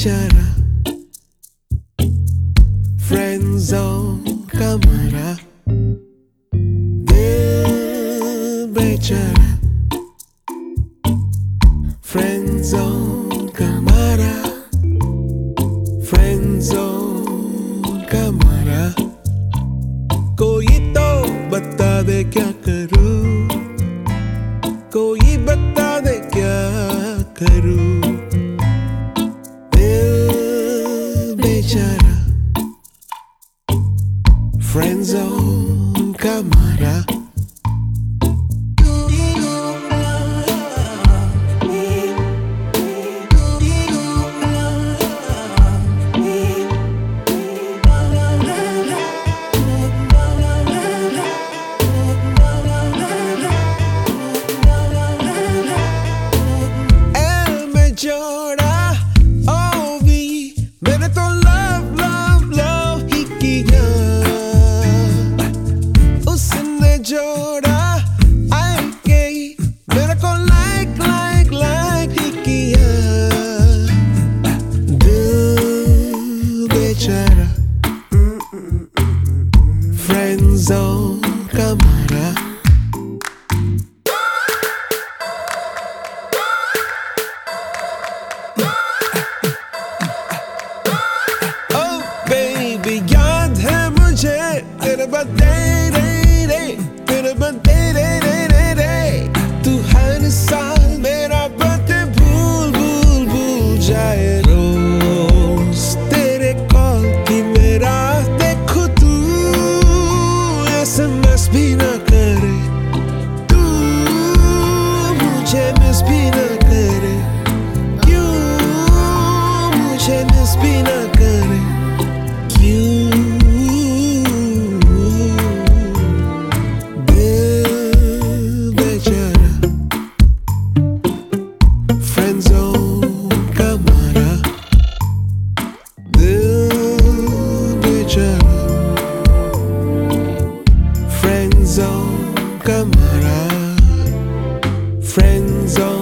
बेचारा friend zone का मारा दिल बेचारा फ्रेंड जोन का मारा फ्रेंड जोन का मारा कोई तो बता दे क्या करूं कोई बता दे क्या करूं दिल बेचारा फ्रेंड जोन का मारा जोड़ा ओ भी मैंने तो लव लव लव ही किया उसने जोड़ा आई गई मेरे को लाइक लाइक लाइक ही किया दिल बेचारा फ्रेंड जोन का मारा याद है मुझे तेरे बर्थडे तू हर साल मेरा बर्थडे भूल भूल भूल जाए रोज तेरे कॉल की मेरा देखो तू SMS भी ना करे तू मुझे मिस भी ना करे क्यों मुझे मिस भी ना करे फ्रेंड जोन का मारा दिल बेचारा फ्रेंड जोन का मारा फ्रेंड जोन